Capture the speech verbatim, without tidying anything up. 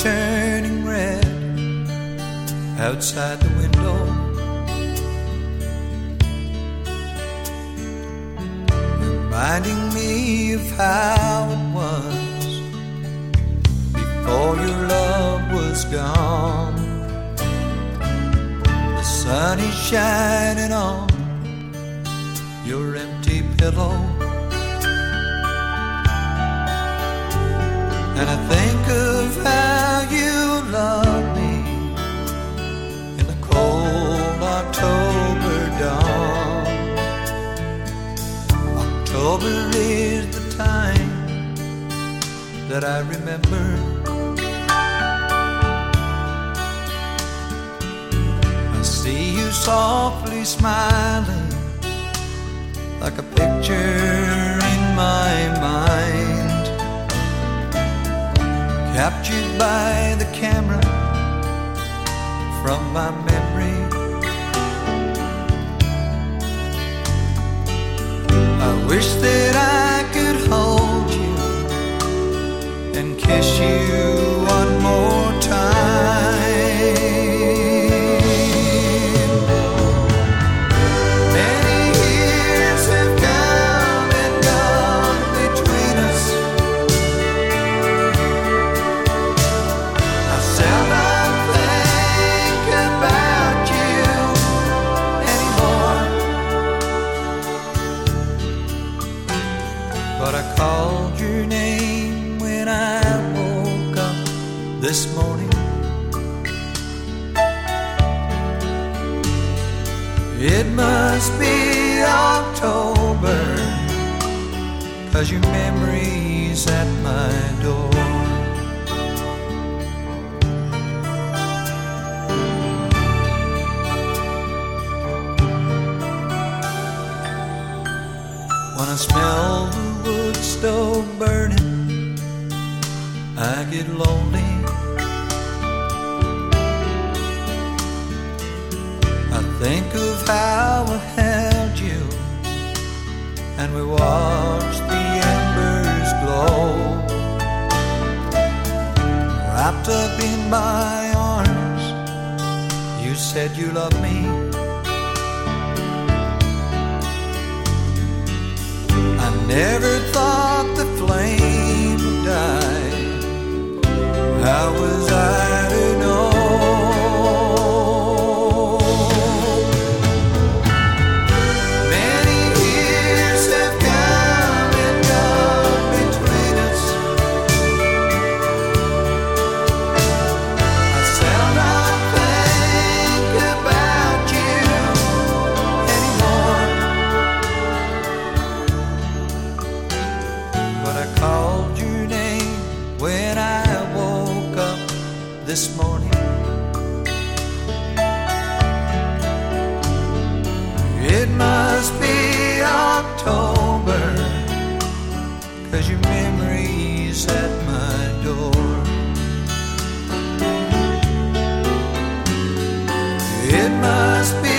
turning red outside the window. Reminding me of how it was before your love was gone. The sun is shining on your empty pillow, and I think of how you love me in the cold October dawn. October is the time that I remember. I see you softly smiling like a picture in my mind, captured by the camera from my memory. I wish that I could hold you and kiss you one more time. Many years have come and gone between us. I seldom think about you anymore, but I called your name when I woke up this morning. It must be October, 'cause your memory's at my door. When I smell the wood stove burning, I get lonely. I think of how I held you and we watched the embers glow. Wrapped up in my arms, you said you loved me. I never thought the flame would die. How was I to know? Many years have come and gone between us. I seldom think about you anymore, but I called your name when I woke up this morning. It must be October, 'cause your memory's at my door. It must be